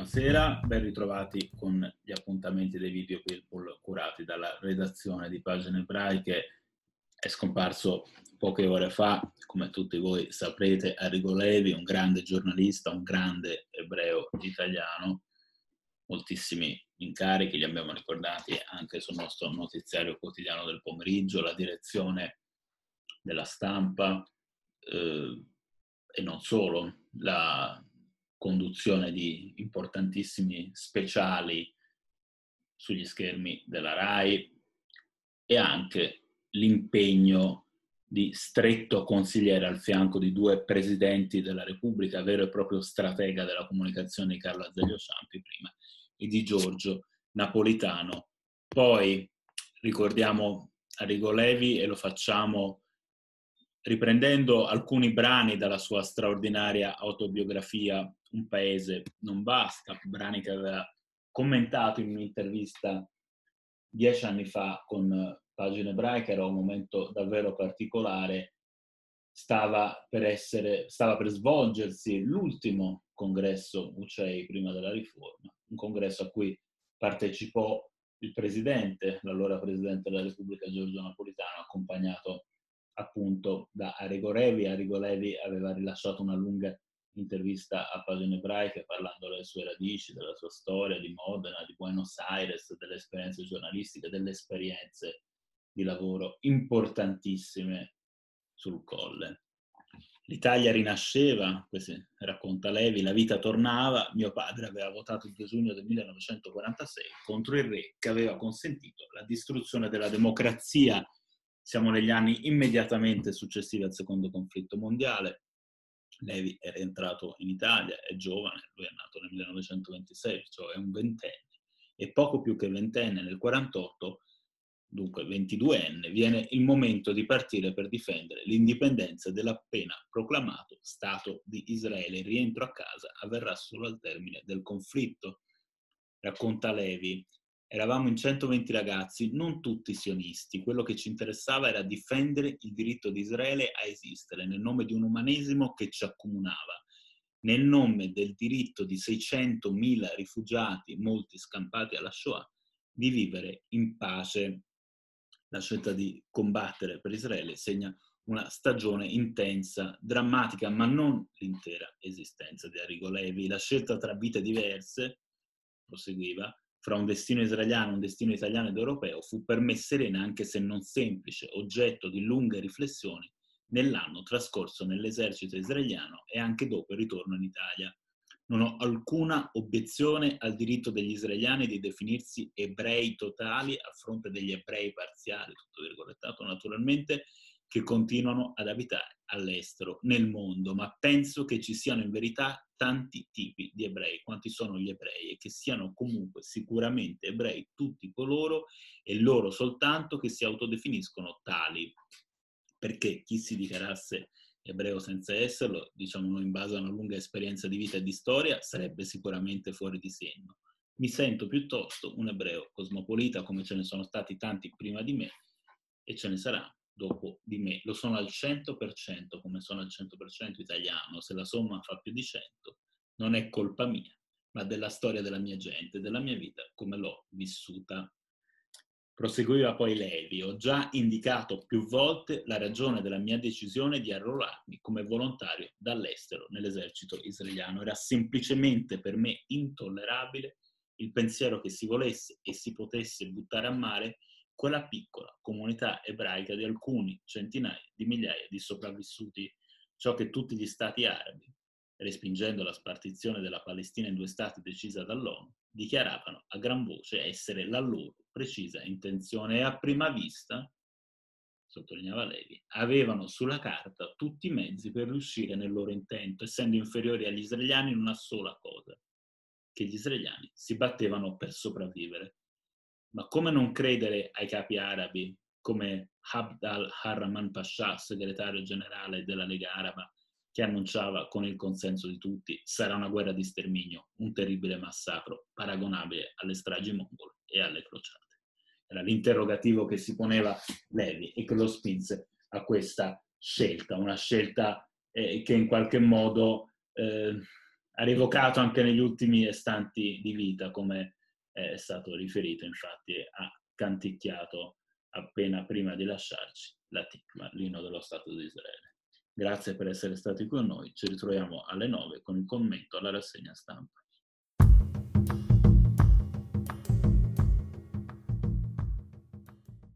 Buonasera, ben ritrovati con gli appuntamenti dei video curati dalla redazione di Pagine Ebraiche. È scomparso poche ore fa, come tutti voi saprete, Arrigo Levi, un grande giornalista, un grande ebreo italiano. Moltissimi incarichi li abbiamo ricordati anche sul nostro notiziario quotidiano del pomeriggio, la direzione della Stampa e non solo, la conduzione di importantissimi speciali sugli schermi della RAI e anche l'impegno di stretto consigliere al fianco di due presidenti della Repubblica, vero e proprio stratega della comunicazione di Carlo Azeglio Ciampi prima e di Giorgio Napolitano. Poi ricordiamo Arrigo Levi e lo facciamo riprendendo alcuni brani dalla sua straordinaria autobiografia Un paese non basta, brani che aveva commentato in un'intervista 10 anni fa con Pagine Ebraiche. Era un momento davvero particolare. Stava per svolgersi l'ultimo congresso UCEI prima della riforma, un congresso a cui partecipò il presidente, l'allora presidente della Repubblica Giorgio Napolitano, accompagnato appunto da Arrigo Levi. Arrigo Levi aveva rilasciato una lunga intervista a Pagine Ebraiche parlando delle sue radici, della sua storia, di Modena, di Buenos Aires, delle esperienze giornalistiche, delle esperienze di lavoro importantissime sul Colle. L'Italia rinasceva, racconta Levi, la vita tornava, mio padre aveva votato il 2 giugno del 1946 contro il re che aveva consentito la distruzione della democrazia. Siamo negli anni immediatamente successivi al secondo conflitto mondiale. Levi è rientrato in Italia, è giovane, lui è nato nel 1926, cioè è un ventenne, e poco più che ventenne nel 1948, dunque 22enne, viene il momento di partire per difendere l'indipendenza dell'appena proclamato Stato di Israele. Il rientro a casa avverrà solo al termine del conflitto. Racconta Levi, eravamo in 120 ragazzi, non tutti sionisti. Quello che ci interessava era difendere il diritto di Israele a esistere nel nome di un umanesimo che ci accomunava, nel nome del diritto di 600.000 rifugiati, molti scampati alla Shoah, di vivere in pace. La scelta di combattere per Israele segna una stagione intensa, drammatica, ma non l'intera esistenza di Arrigo Levi. La scelta tra vite diverse, proseguiva, fra un destino israeliano e un destino italiano ed europeo fu per me serena, anche se non semplice, oggetto di lunghe riflessioni nell'anno trascorso nell'esercito israeliano e anche dopo il ritorno in Italia. Non ho alcuna obiezione al diritto degli israeliani di definirsi ebrei totali a fronte degli ebrei parziali, tutto virgolettato naturalmente, che continuano ad abitare all'estero, nel mondo, ma penso che ci siano in verità tanti tipi di ebrei, quanti sono gli ebrei, e che siano comunque sicuramente ebrei tutti coloro e loro soltanto che si autodefiniscono tali, perché chi si dichiarasse ebreo senza esserlo, diciamo noi in base a una lunga esperienza di vita e di storia, sarebbe sicuramente fuori di segno. Mi sento piuttosto un ebreo cosmopolita, come ce ne sono stati tanti prima di me e ce ne sarà dopo di me. Lo sono al 100%, come sono al 100% italiano. Se la somma fa più di 100, non è colpa mia, ma della storia della mia gente, della mia vita, come l'ho vissuta. Proseguiva poi Levi, ho già indicato più volte la ragione della mia decisione di arruolarmi come volontario dall'estero nell'esercito israeliano. Era semplicemente per me intollerabile il pensiero che si volesse e si potesse buttare a mare quella piccola comunità ebraica di alcuni centinaia di migliaia di sopravvissuti, ciò che tutti gli stati arabi, respingendo la spartizione della Palestina in 2 stati decisa dall'ONU, dichiaravano a gran voce essere la loro precisa intenzione e a prima vista, sottolineava Levi, avevano sulla carta tutti i mezzi per riuscire nel loro intento, essendo inferiori agli israeliani in una sola cosa, che gli israeliani si battevano per sopravvivere. Ma come non credere ai capi arabi come Abd al-Rahman Pasha, segretario generale della Lega Araba, che annunciava con il consenso di tutti sarà una guerra di sterminio, un terribile massacro paragonabile alle stragi mongole e alle crociate. Era l'interrogativo che si poneva Levi e che lo spinse a questa scelta, una scelta che in qualche modo ha rivocato anche negli ultimi istanti di vita, come è stato riferito, infatti ha canticchiato appena prima di lasciarci la Tikva, l'inno dello Stato di Israele. Grazie per essere stati con noi, ci ritroviamo alle 9 con il commento alla rassegna stampa.